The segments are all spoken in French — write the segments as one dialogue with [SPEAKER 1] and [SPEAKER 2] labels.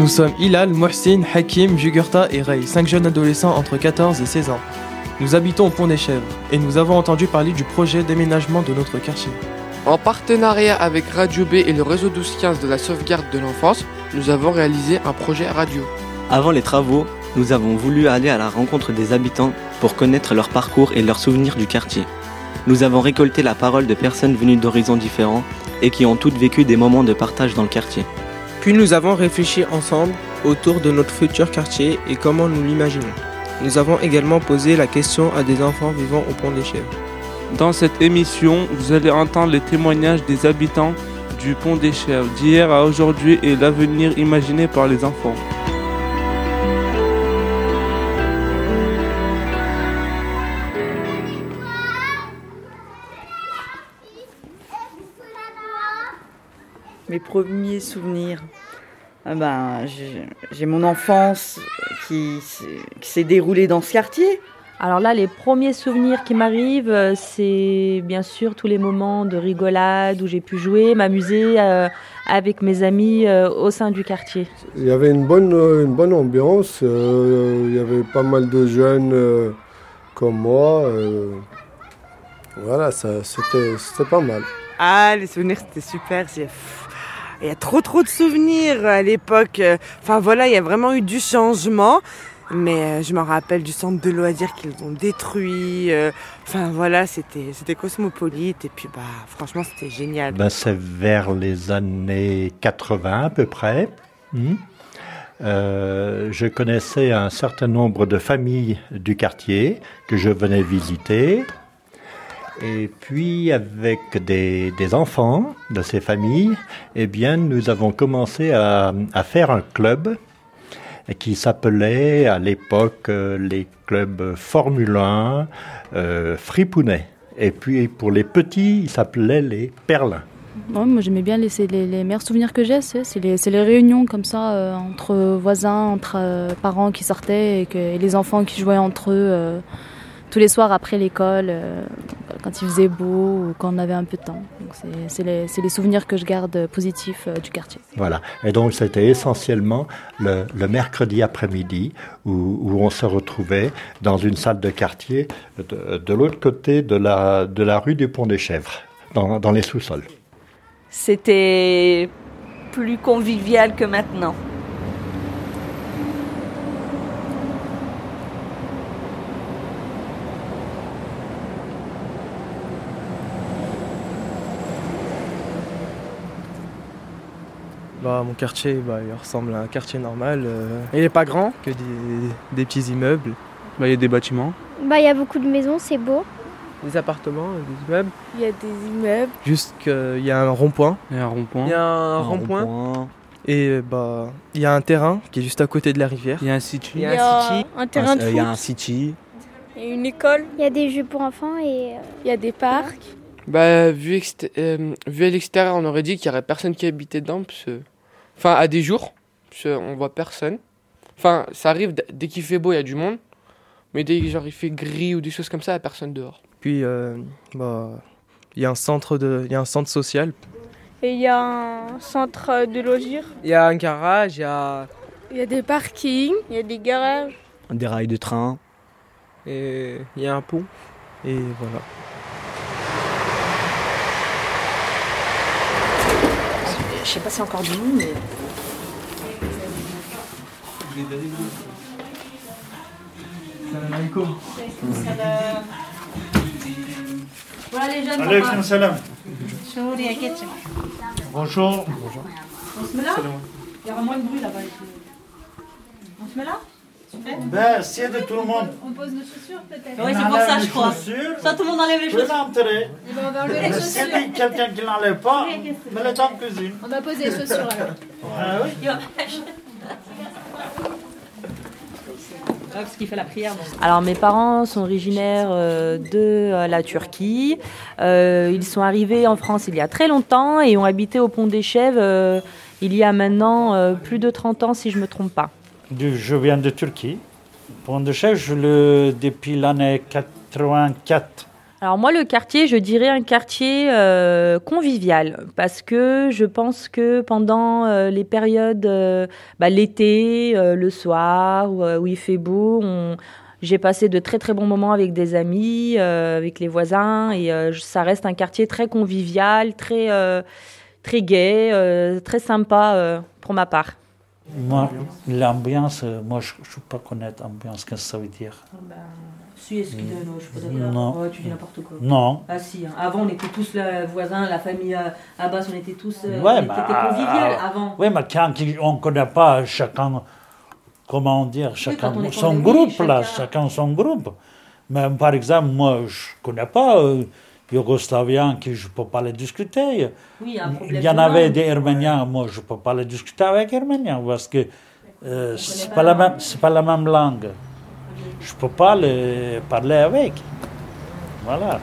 [SPEAKER 1] Nous sommes Hilal, Mohsin, Hakim, Jugurta et Ray, 5 jeunes adolescents entre 14 et 16 ans. Nous habitons au Pont des Chèvres et nous avons entendu parler du projet d'aménagement de notre quartier.
[SPEAKER 2] En partenariat avec Radio B et le réseau 1215 de la sauvegarde de l'enfance, nous avons réalisé un projet radio.
[SPEAKER 3] Avant les travaux, nous avons voulu aller à la rencontre des habitants pour connaître leur parcours et leurs souvenirs du quartier. Nous avons récolté la parole de personnes venues d'horizons différents et qui ont toutes vécu des moments de partage dans le quartier.
[SPEAKER 4] Puis nous avons réfléchi ensemble autour de notre futur quartier et comment nous l'imaginons. Nous avons également posé la question à des enfants vivant au Pont des Chèvres.
[SPEAKER 5] Dans cette émission, vous allez entendre les témoignages des habitants du Pont des Chèvres, d'hier à aujourd'hui et l'avenir imaginé par les enfants.
[SPEAKER 6] Mes premiers souvenirs, j'ai mon enfance qui s'est déroulée dans ce quartier.
[SPEAKER 7] Alors là, les premiers souvenirs qui m'arrivent, c'est bien sûr tous les moments de rigolade où j'ai pu jouer, m'amuser avec mes amis au sein du quartier.
[SPEAKER 8] Il y avait une bonne ambiance, il y avait pas mal de jeunes comme moi. Voilà, c'était pas mal.
[SPEAKER 6] Ah, les souvenirs, c'était super. Il y a trop de souvenirs à l'époque. Enfin voilà, il y a vraiment eu du changement. Mais je me rappelle du centre de loisirs qu'ils ont détruit. Enfin voilà, c'était cosmopolite. Et puis franchement, c'était génial.
[SPEAKER 9] C'est vers les années 80 à peu près. Je connaissais un certain nombre de familles du quartier que je venais visiter. Et puis, avec des enfants de ces familles, nous avons commencé à faire un club qui s'appelait à l'époque les clubs Formule 1 Fripounet. Et puis, pour les petits, ils s'appelaient les Perlins.
[SPEAKER 10] Ouais, moi, j'aimais bien les meilleurs souvenirs que j'ai, c'est les réunions comme ça, entre voisins, entre parents qui sortaient et les enfants qui jouaient entre eux. Tous les soirs après l'école, quand il faisait beau ou quand on avait un peu de temps. Donc c'est les souvenirs que je garde positifs du quartier.
[SPEAKER 9] Voilà, et donc c'était essentiellement le mercredi après-midi où on se retrouvait dans une salle de quartier de l'autre côté de la rue du Pont des Chèvres, dans les sous-sols.
[SPEAKER 11] C'était plus convivial que maintenant.
[SPEAKER 1] Mon quartier, il ressemble à un quartier normal. Il n'est pas grand, que des petits immeubles.
[SPEAKER 5] Il y a des bâtiments.
[SPEAKER 12] Il y a beaucoup de maisons, c'est beau.
[SPEAKER 4] Des appartements, des immeubles.
[SPEAKER 12] Il y a des immeubles.
[SPEAKER 1] Juste qu'il y a un rond-point.
[SPEAKER 5] Il y a un rond-point.
[SPEAKER 4] Il y a un rond-point.
[SPEAKER 1] Et il y a un terrain qui est juste à côté de la rivière.
[SPEAKER 5] Il y a un city.
[SPEAKER 12] Il y a un terrain de foot.
[SPEAKER 4] Il y a un city.
[SPEAKER 12] Il y a une école. Il y a des jeux pour enfants et il y a des parcs.
[SPEAKER 2] Vu à l'extérieur, on aurait dit qu'il n'y aurait personne qui habitait dedans. À des jours, on voit personne. Enfin, ça arrive, dès qu'il fait beau, il y a du monde. Mais dès qu'il fait gris ou des choses comme ça, il n'y a personne dehors.
[SPEAKER 1] Puis, il y a un centre social.
[SPEAKER 12] Et il y a un centre de loisirs.
[SPEAKER 4] Il y a un garage, il y a
[SPEAKER 12] des parkings, il y a des garages.
[SPEAKER 4] Des rails de train. Et il y a un pont. Et voilà.
[SPEAKER 11] Je sais pas si encore du monde, mais...
[SPEAKER 1] Salam alaikum.
[SPEAKER 11] Voilà les jeunes.
[SPEAKER 13] Alaykoum salam. Bonjour.
[SPEAKER 11] On se met là ? Il y aura moins de bruit là-bas. On se met là ?
[SPEAKER 13] C'est de tout le monde.
[SPEAKER 11] On pose nos chaussures peut-être. Oui, c'est pour ça, je crois. Soit tout le monde enlève les chaussures.
[SPEAKER 13] On va enlever les chaussures. S'il y a quelqu'un qui ne l'enlève pas, mets-le dans la cuisine.
[SPEAKER 11] On va poser les chaussures alors.
[SPEAKER 13] Ah oui.
[SPEAKER 11] Parce qu'il fait la prière. Donc.
[SPEAKER 7] Alors mes parents sont originaires de la Turquie. Ils sont arrivés en France il y a très longtemps et ont habité au Pont des Chèvres il y a maintenant plus de 30 ans si je ne me trompe pas.
[SPEAKER 13] Je viens de Turquie. Pont des Chèvres, depuis l'année 84,
[SPEAKER 7] Alors moi, le quartier, je dirais un quartier convivial, parce que je pense que pendant les périodes, l'été, le soir, où il fait beau, j'ai passé de très très bons moments avec des amis, avec les voisins, et ça reste un quartier très convivial, très gai, très sympa pour ma part.
[SPEAKER 13] Moi, l'ambiance, moi je ne peux pas connaître l'ambiance, qu'est-ce que ça veut dire?
[SPEAKER 7] Si, excusez-moi, je peux dire.
[SPEAKER 13] Non.
[SPEAKER 7] Oh, tu dis n'importe quoi.
[SPEAKER 13] Non.
[SPEAKER 7] Ah si, hein. Avant on était tous voisins, la famille Abbas, on était tous
[SPEAKER 13] Ouais,
[SPEAKER 7] c'était convivial avant.
[SPEAKER 13] Oui, mais quand on ne connaît pas chacun, comment dire, chacun
[SPEAKER 7] quand on est
[SPEAKER 13] son
[SPEAKER 7] famille,
[SPEAKER 13] groupe, là, chacun son groupe. Mais par exemple, moi, je ne connais pas Yougoslavien, que je ne peux pas les discuter.
[SPEAKER 7] Oui, un problème.
[SPEAKER 13] Il y en avait des Arméniens, moi, je ne peux pas les discuter avec les Arméniens, parce que ce n'est pas la même langue. Je ne peux pas les parler avec. Voilà.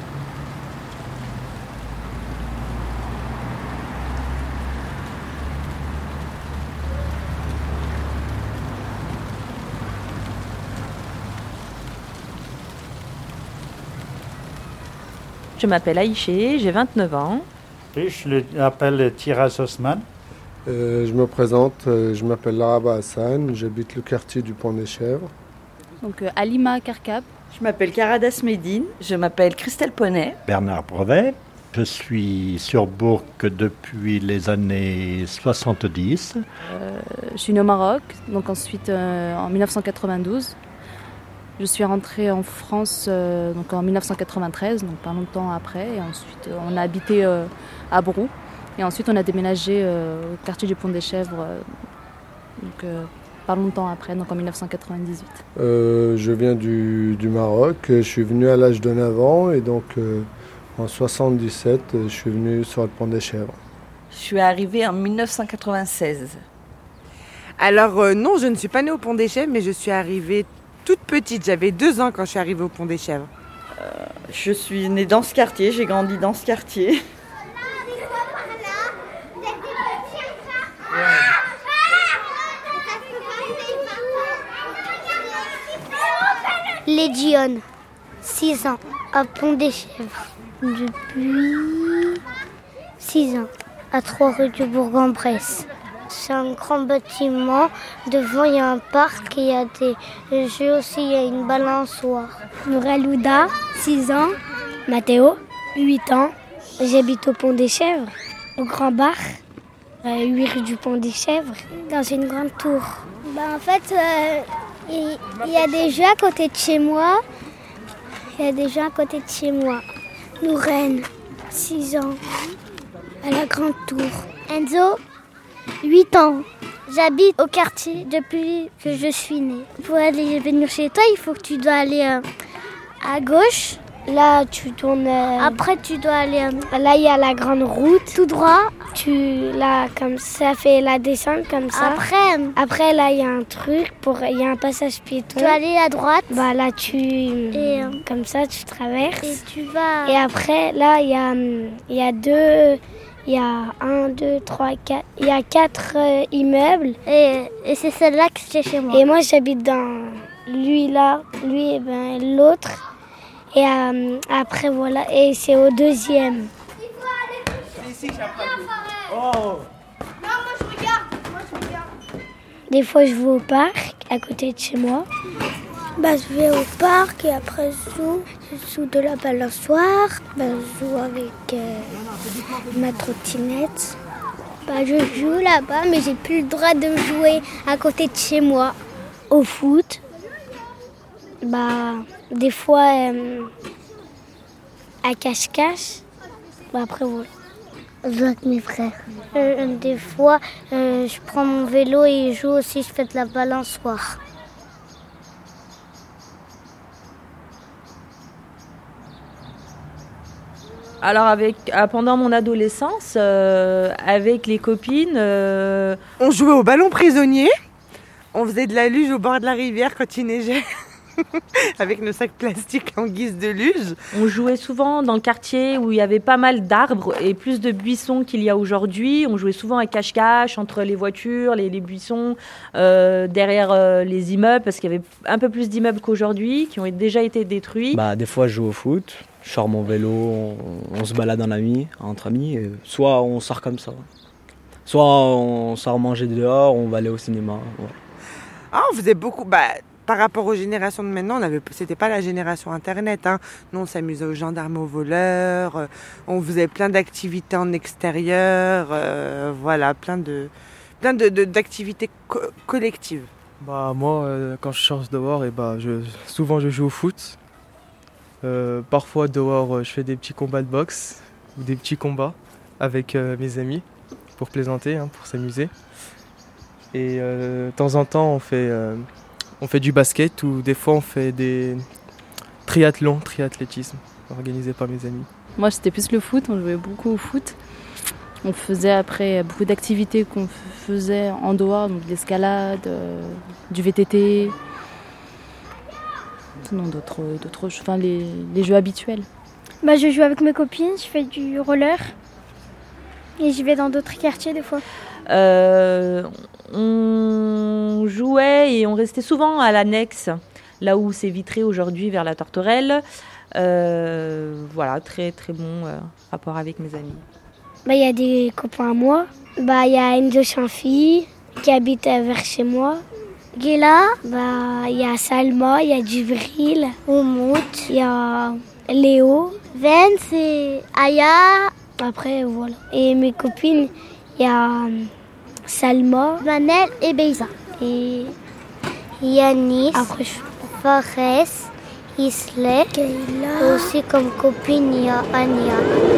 [SPEAKER 7] Je m'appelle Aïché, j'ai 29 ans.
[SPEAKER 9] Oui, je m'appelle Tiraz Osman.
[SPEAKER 8] Je me présente, je m'appelle Laraba Hassan, j'habite le quartier du Pont des Chèvres.
[SPEAKER 10] Donc Alima Karkab.
[SPEAKER 14] Je m'appelle Karadas Medine, je m'appelle Christelle Ponnet.
[SPEAKER 9] Bernard Brevet. Je suis sur Bourg depuis les années 70.
[SPEAKER 10] Je suis née au Maroc, donc ensuite en 1992. Je suis rentrée en France donc en 1993, donc pas longtemps après. Et ensuite, on a habité à Brou. Et ensuite, on a déménagé au quartier du Pont des Chèvres, pas longtemps après, donc en 1998.
[SPEAKER 8] Je viens du Maroc. Je suis venu à l'âge de 9 ans et donc en 77, je suis venu sur le Pont des Chèvres.
[SPEAKER 14] Je suis arrivée en 1996.
[SPEAKER 6] Alors non, je ne suis pas née au Pont des Chèvres, mais je suis arrivée toute petite. J'avais 2 ans quand je suis arrivée au Pont des Chèvres.
[SPEAKER 14] Je suis née dans ce quartier, j'ai grandi dans ce quartier.
[SPEAKER 12] Légion, 6 ans, à Pont des Chèvres. Depuis 6 ans, à 3 rue du Bourg-en-Bresse. C'est un grand bâtiment. Devant, il y a un parc et il y a des jeux aussi. Il y a une balançoire. Nourelouda, 6 ans. Mathéo, 8 ans. J'habite au Pont des Chèvres, au Grand Bar, 8 rue du Pont des Chèvres, dans une grande tour. En fait, il y a des jeux à côté de chez moi. Nourène, 6 ans, à la grande tour. Enzo, 8 ans. J'habite au quartier depuis que je suis née. Pour aller venir chez toi, il faut que tu dois aller à gauche. Là, tu tournes. Après, tu dois aller. Là, il y a la grande route. Tout droit. Là, comme ça fait la descente comme ça. Après, là, il y a un truc il y a un passage piéton. Tu dois aller à droite. Là, comme ça, tu traverses. Et tu vas. Et après, là, il y a 2. Il y a 1, 2, 3, 4. Il y a 4 immeubles. Et c'est celle-là que c'est chez moi. Et moi, j'habite dans lui là, lui, l'autre. Et après, voilà. Et c'est au 2e.
[SPEAKER 13] Oh.
[SPEAKER 12] Des fois, je vais au parc, à côté de chez moi. Je vais au parc et après, je joue de la balançoire. Je joue avec ma trottinette. Je joue là-bas, mais j'ai plus le droit de jouer à côté de chez moi. Au foot. Des fois, à cache-cache. Après, voilà. Je joue avec mes frères. Des fois, je prends mon vélo et je joue aussi, je fais de la balançoire.
[SPEAKER 7] Alors pendant mon adolescence, avec les copines...
[SPEAKER 6] On jouait au ballon prisonnier. On faisait de la luge au bord de la rivière quand il neigeait. Avec nos sacs plastiques en guise de luge.
[SPEAKER 7] On jouait souvent dans le quartier où il y avait pas mal d'arbres et plus de buissons qu'il y a aujourd'hui. On jouait souvent à cache-cache entre les voitures, les buissons, derrière les immeubles, parce qu'il y avait un peu plus d'immeubles qu'aujourd'hui, qui ont déjà été détruits.
[SPEAKER 15] Des fois, je joue au foot.
[SPEAKER 3] Je sors mon vélo, on se balade dans la nuit, entre amis. Soit on sort comme ça. Soit on sort manger dehors, on va aller au cinéma. Ouais.
[SPEAKER 6] Ah, on faisait beaucoup. Par rapport aux générations de maintenant, c'était pas la génération Internet. Hein. Nous, on s'amusait aux gendarmes, aux voleurs. On faisait plein d'activités en extérieur. Voilà, plein d'activités collectives.
[SPEAKER 1] Moi, quand je sors dehors, souvent je joue au foot. Parfois dehors, je fais des petits combats de boxe ou des petits combats avec mes amis pour plaisanter, pour s'amuser. Et de temps en temps, on fait du basket ou des fois on fait des triathlétisme organisé par mes amis.
[SPEAKER 10] Moi, c'était plus le foot, on jouait beaucoup au foot. On faisait après beaucoup d'activités qu'on faisait en dehors, donc de l'escalade, du VTT, sinon d'autres choses, les jeux habituels.
[SPEAKER 12] Je joue avec mes copines, je fais du roller et je vais dans d'autres quartiers des fois.
[SPEAKER 7] On jouait et on restait souvent à l'annexe, là où c'est vitré aujourd'hui vers la Torterelle. Voilà, très très bon rapport avec mes amis.
[SPEAKER 12] Il y a des copains à moi. Il y a Enzo Chanfi qui habite vers chez moi. Gela, il y a Salma, il y a Djibril, Oumout, il y a Léo, Vence et Aya. Après, voilà. Et mes copines, il y a Salma, Manel et Beyza. Et Yanis, après, Fares, Isley. Et aussi comme copine, il y a Anya.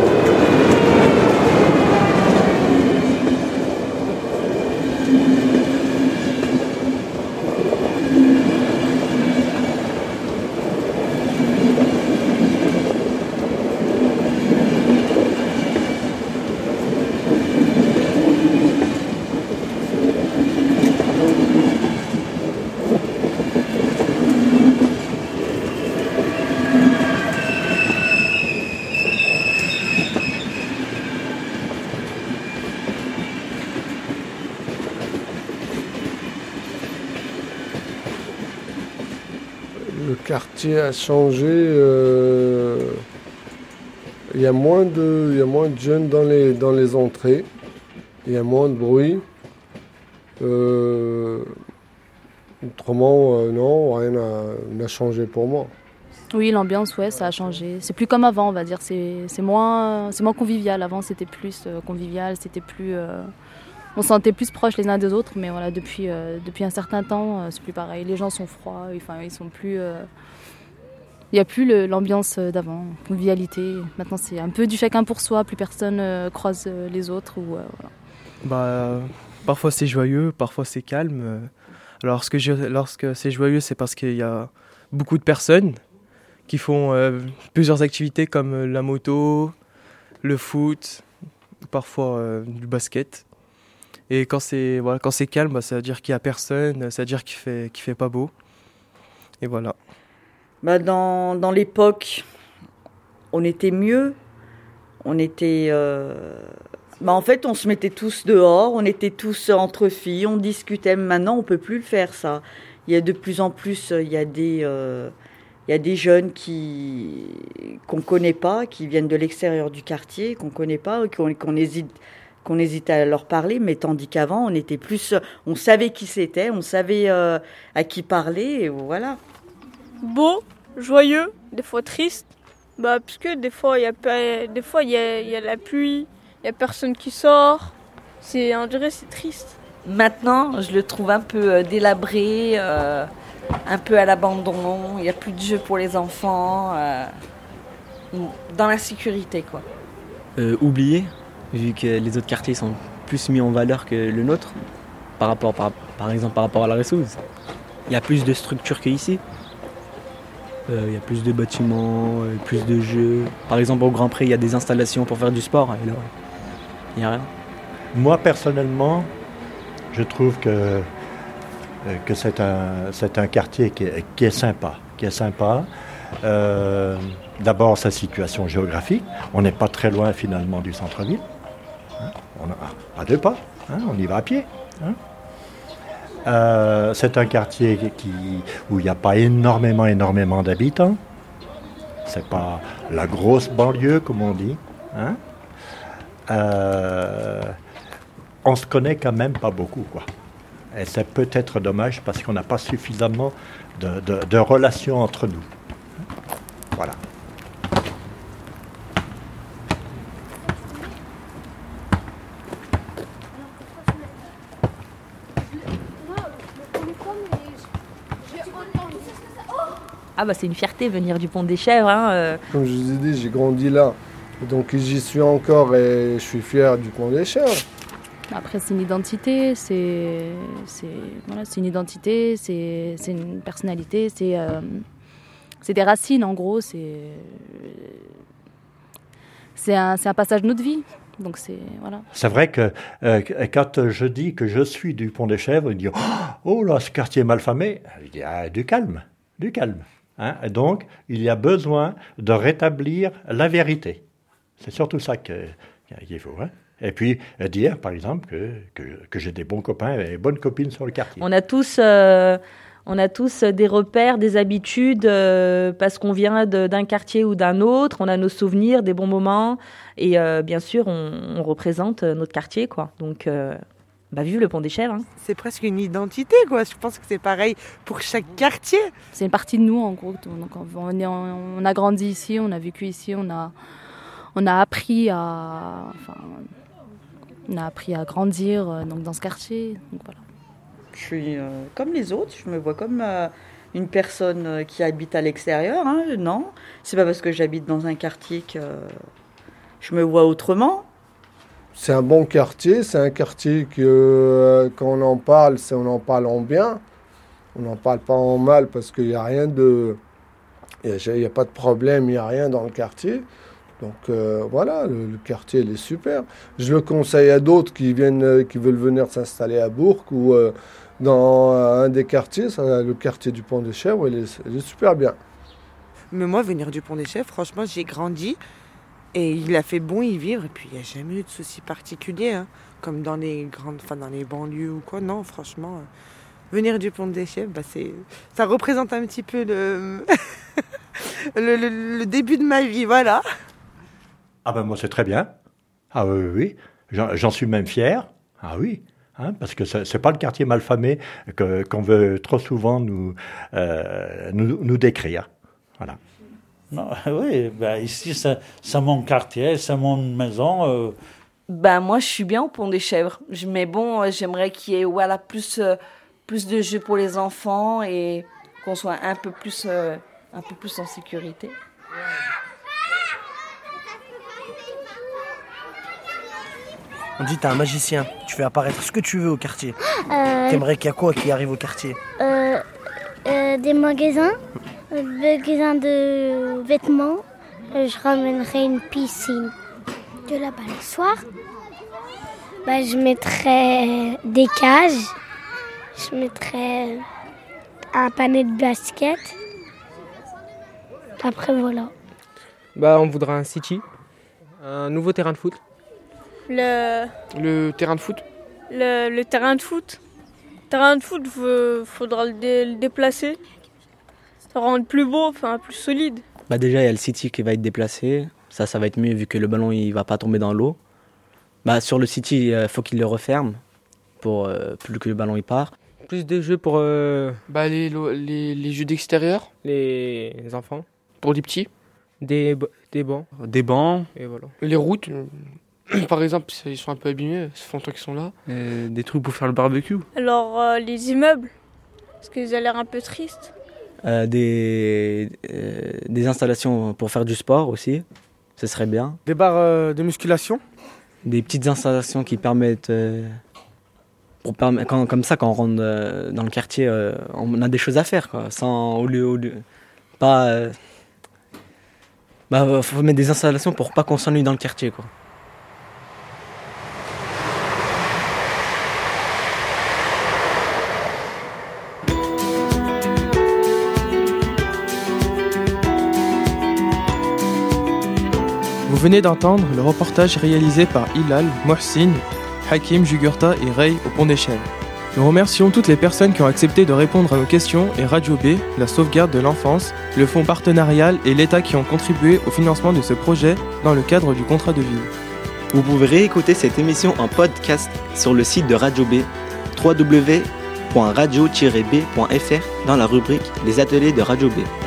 [SPEAKER 8] Le quartier a changé. Il y a moins de jeunes dans les entrées. Il y a moins de bruit. Autrement, non, rien n'a changé pour moi.
[SPEAKER 10] Oui, l'ambiance, ouais, ça a changé. C'est plus comme avant, on va dire. C'est moins convivial. Avant, c'était plus convivial, c'était plus... on se sentait plus proches les uns des autres, mais voilà, depuis un certain temps, c'est plus pareil. Les gens sont froids, ils sont plus... Il n'y a plus l'ambiance d'avant, convivialité. Maintenant, c'est un peu du chacun pour soi, plus personne croise les autres.
[SPEAKER 1] Voilà. Parfois c'est joyeux, parfois c'est calme. Lorsque c'est joyeux, c'est parce qu'il y a beaucoup de personnes qui font plusieurs activités comme la moto, le foot, parfois du basket. Et quand c'est calme, ça veut dire qu'il n'y a personne, ça veut dire qu'il fait pas beau. Et voilà.
[SPEAKER 14] Dans l'époque, on était mieux. On était... en fait, on se mettait tous dehors, on était tous entre filles, on discutait. Maintenant, on ne peut plus le faire, ça. Il y a de plus en plus, il y a des jeunes qu'on ne connaît pas, qui viennent de l'extérieur du quartier, qu'on ne connaît pas, qu'on hésite à leur parler, mais tandis qu'avant, on savait qui c'était, on savait à qui parler, et voilà.
[SPEAKER 15] Beau, joyeux, des fois triste, parce que des fois il y a la pluie, il n'y a personne qui sort, on dirait c'est triste.
[SPEAKER 16] Maintenant, je le trouve un peu délabré, un peu à l'abandon, il n'y a plus de jeux pour les enfants, dans la sécurité, quoi.
[SPEAKER 3] Oublié, vu que les autres quartiers sont plus mis en valeur que le nôtre, par exemple par rapport à la Ressouze. Il y a plus de structures qu'ici. Il y a plus de bâtiments, plus de jeux. Par exemple, au Grand Prix, il y a des installations pour faire du sport. Et là, il n'y a rien.
[SPEAKER 9] Moi, personnellement, je trouve que c'est un quartier qui est sympa. D'abord, sa situation géographique. On n'est pas très loin, finalement, du centre-ville. On a à 2 pas. On y va à pied. C'est un quartier où il n'y a pas énormément d'habitants. C'est pas la grosse banlieue, comme on dit. Hein. On se connaît quand même pas beaucoup, quoi. Et c'est peut-être dommage parce qu'on n'a pas suffisamment de relations entre nous. Voilà.
[SPEAKER 7] Ah bah c'est une fierté venir du Pont des Chèvres. Hein.
[SPEAKER 8] Comme je vous ai dit, j'ai grandi là. Donc j'y suis encore et je suis fier du Pont des Chèvres.
[SPEAKER 10] Après, c'est une identité, c'est une identité, c'est une personnalité, c'est des racines en gros, c'est un passage de notre vie. Donc voilà.
[SPEAKER 9] C'est vrai que quand je dis que je suis du Pont des Chèvres, ils disent oh là, ce quartier malfamé. Je dis du calme, du calme. Hein. Et donc, il y a besoin de rétablir la vérité. C'est surtout ça qu'il faut. Hein. Et puis dire, par exemple, que j'ai des bons copains et bonnes copines sur le quartier.
[SPEAKER 7] On a tous des repères, des habitudes, parce qu'on vient d'un quartier ou d'un autre. On a nos souvenirs, des bons moments. Et bien sûr, on représente notre quartier, quoi. Donc, vive le Pont des Chèvres. Hein.
[SPEAKER 6] C'est presque une identité, quoi. Je pense que c'est pareil pour chaque quartier.
[SPEAKER 10] C'est une partie de nous, en gros. Donc, on a grandi ici, on a vécu ici, on a appris à grandir donc dans ce quartier. Donc, voilà.
[SPEAKER 14] Je suis comme les autres, je me vois comme une personne qui habite à l'extérieur. Hein. Non, c'est pas parce que j'habite dans un quartier que je me vois autrement.
[SPEAKER 8] C'est un bon quartier, c'est un quartier que quand on en parle, on en parle en bien. On n'en parle pas en mal parce qu'il n'y a rien de... Il n'y a pas de problème, il n'y a rien dans le quartier. Donc voilà, le quartier il est super. Je le conseille à d'autres qui veulent venir s'installer à Bourg ou dans un des quartiers, le quartier du Pont des Chèvres, il est super bien.
[SPEAKER 6] Mais moi, venir du Pont des Chèvres, franchement, j'ai grandi et il a fait bon y vivre. Et puis, il n'y a jamais eu de soucis particuliers, hein, comme dans les dans les banlieues ou quoi. Non, franchement, venir du Pont des Chèvres, ça représente un petit peu le début de ma vie, voilà.
[SPEAKER 9] Ah ben moi c'est très bien. Ah oui. J'en suis même fier. Ah oui. Hein, parce que c'est pas le quartier malfamé qu'on veut trop souvent nous décrire. Voilà.
[SPEAKER 13] Non, oui, ici c'est mon quartier, c'est mon maison.
[SPEAKER 16] Moi je suis bien au Pont des Chèvres. Mais bon, j'aimerais qu'il y ait plus de jeux pour les enfants et qu'on soit un peu plus en sécurité.
[SPEAKER 17] On dit t'es un magicien, tu fais apparaître ce que tu veux au quartier. T'aimerais qu'il y a quoi qui arrive au quartier?
[SPEAKER 12] Des magasins de vêtements. Je ramènerais une piscine. De la balançoire. Je mettrais des cages. Je mettrais un panier de basket. Après voilà.
[SPEAKER 4] On voudra un city, un nouveau terrain de foot.
[SPEAKER 2] Le terrain de foot.
[SPEAKER 15] Le terrain de foot. Le terrain de foot, faudra le déplacer. Ça rend plus beau, plus solide.
[SPEAKER 3] Déjà, il y a le City qui va être déplacé. Ça va être mieux vu que le ballon il va pas tomber dans l'eau. Sur le City, il faut qu'il le referme pour plus que le ballon il part.
[SPEAKER 4] Plus de jeux pour
[SPEAKER 2] les jeux d'extérieur.
[SPEAKER 4] Les enfants.
[SPEAKER 2] Pour les petits.
[SPEAKER 4] Des bancs.
[SPEAKER 5] Des bancs.
[SPEAKER 4] Et voilà.
[SPEAKER 2] Les routes. Par exemple, ils sont un peu abîmés, ça fait longtemps qu'ils sont là.
[SPEAKER 5] Des trucs pour faire le barbecue.
[SPEAKER 15] Alors, les immeubles, parce qu'ils ont l'air un peu tristes.
[SPEAKER 3] Des installations pour faire du sport aussi, ce serait bien.
[SPEAKER 4] Des barres de musculation.
[SPEAKER 3] Des petites installations qui permettent... comme ça, quand on rentre dans le quartier, on a des choses à faire, quoi, faut mettre des installations pour pas qu'on s'ennuie dans le quartier, quoi.
[SPEAKER 1] Vous venez d'entendre le reportage réalisé par Hilal, Mohsin, Hakim, Jugurta et Ray au Pont des Chèvres. Nous remercions toutes les personnes qui ont accepté de répondre à nos questions et Radio B, la sauvegarde de l'enfance, le fonds partenarial et l'État qui ont contribué au financement de ce projet dans le cadre du contrat de ville.
[SPEAKER 3] Vous pouvez réécouter cette émission en podcast sur le site de Radio B, www.radio-b.fr dans la rubrique Les ateliers de Radio B.